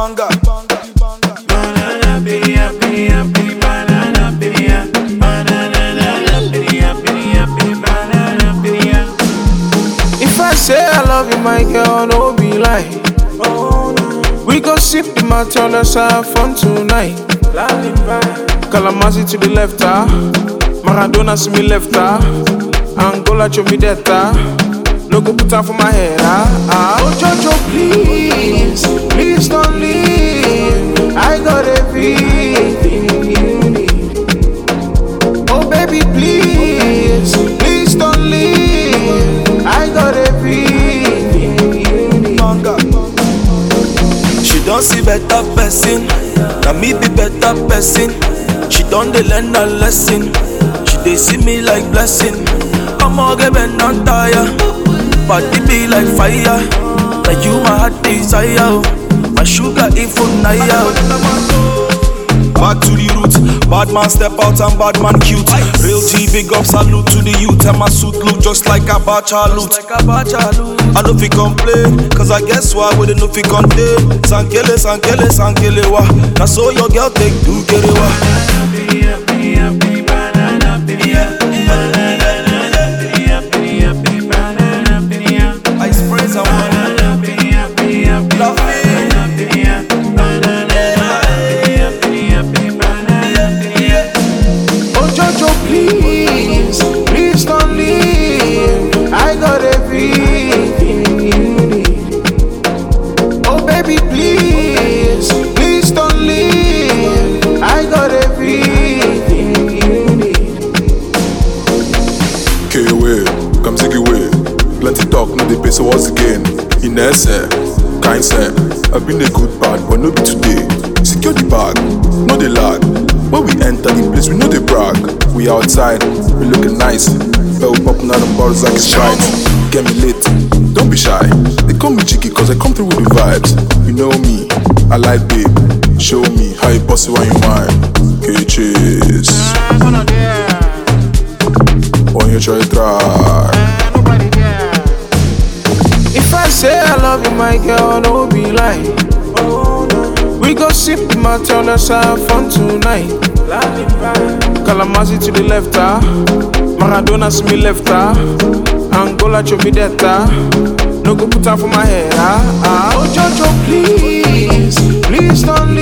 banga. Banana piria piria pi banana piria. Banana piria piria pi banana piria. If I say I love you, my girl, no be lie. We go sip the matter, let's have fun tonight. Kalamazoo to the left, Maradona to me left, Angola to me detta. No go put out for my head, Oh Jojo, please, please don't leave. I got everything you need. Oh baby, please, please don't leave. I got everything you need. She don't see better person, now me be better person. She don't dey learn a lesson, she dey see me like blessing. I'm all given on tire, body be like fire. Like you my heart desire, my sugar if naya. Back to the roots, bad man step out and bad man cute. Real G, big up, salute to the youth. And my suit look just like a bacha loot. I don't fi complain, cause I guess why we don't fi contain. Sankele, sankele, sankele wa. Now so your girl take do get it wa. I spray someone. Love me. Oh Jojo, please, please don't leave. I got everything you need. Oh baby, please, please don't leave. I got everything you need. K-way, come take away. Plenty talk, no they pay, so once again. Ines, kind say, I've been a good bad, but no be today. Secure the bag, no they lag. When we enter the place, we know they brag. We outside, we looking nice. Bell popping out of bottles like it's right. Get me lit, don't be shy. They call me cheeky cause I come through with the vibes. You know me, I like babe. Show me how you boss it when you mind. K-Chase. When you try. If I say I love you, my girl, no be lie. We go sip the matter, let's have fun tonight. Kalamazoo to the left, Maradona to me left, Angola to me detta. No go put out for my head, Oh Jojo, please, please don't leave.